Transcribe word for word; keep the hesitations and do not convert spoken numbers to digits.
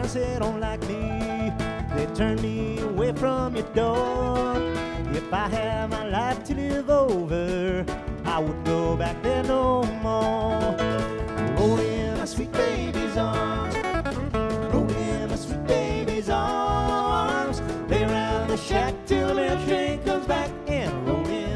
friends say don't like me. They turn me away from your door. If I had my life to live over, I would go back there